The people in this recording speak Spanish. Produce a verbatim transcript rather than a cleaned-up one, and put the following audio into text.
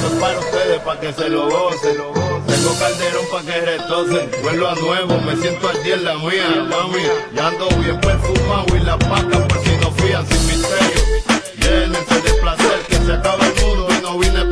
Esto es para ustedes, pa' que se lo gocen. Tengo calderón pa' que retocen. Vuelo a nuevo, me siento al día en la mía, mami. Ya ando bien perfumado y la paca por si no fían sin misterio. Llénense de placer, que se acabe el mundo y no vine